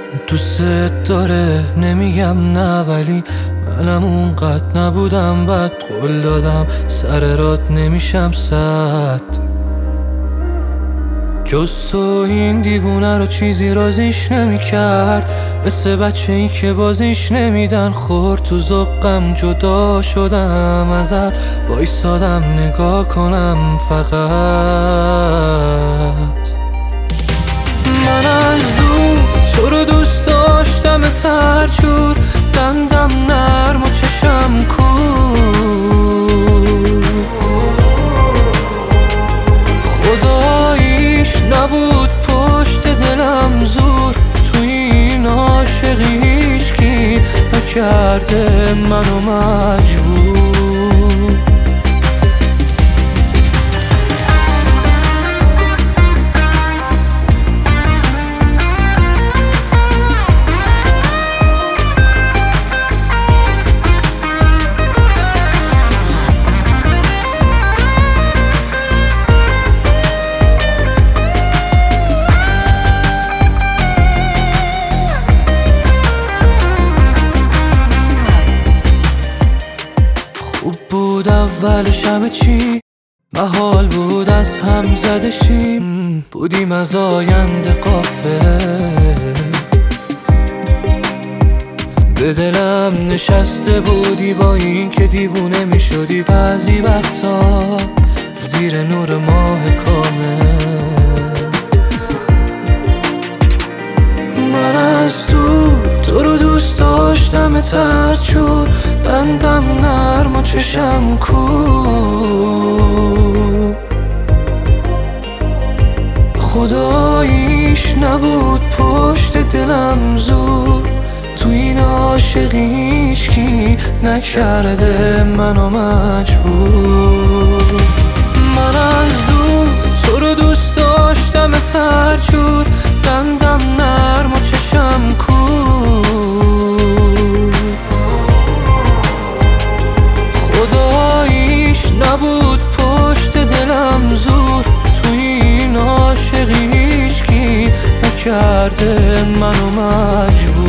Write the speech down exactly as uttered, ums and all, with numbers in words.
دوست داره نمیگم نه، ولی منم اونقدر نبودم بد. قول دادم سر رات نمیشم صد. جز تو این دیوونه رو چیزی رازیش نمیکرد، مثل بچه ای که بازیش نمیدن. خورد تو ذوقم جدا شدم ازت، وایسادم نگاه کنم فقط. من از دور تو رو دوست داشتم ترجور، دندم نرم و چشم کور. خداییش نبود پشت دلم زور، تو این عاشقی هیچکی نکرده منو مجبور. خوب بود اولش همه چی، محال بود از هم زده شیم. بودیم از آینده غافل، به دلم نشسته بودی با این که دیوونه می شدی بعضی وقتا زیر نور ماه کامل. من از دور تو رو دوست داشتم ترجور، دندم نرم و چشم کور. خداییش نبود پشت دلم زور، تو این عاشقی هیچکی نکرده منو مجبور. من از دور تو رو دوست داشتم ترجور، دندم نرم و چشم کور. خداییش نبود پشت دلم زور، تو این عاشقی هیچکی نکرده منو مجبور.